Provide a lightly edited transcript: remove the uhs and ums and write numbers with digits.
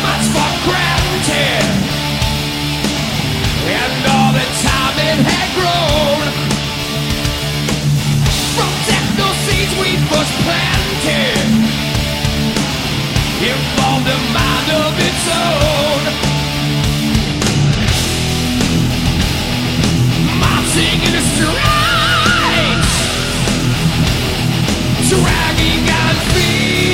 much for granted, and all the time it had grown. From techno seeds we first planted, evolved a mind of its own. Marching in the streets, dragging on feet.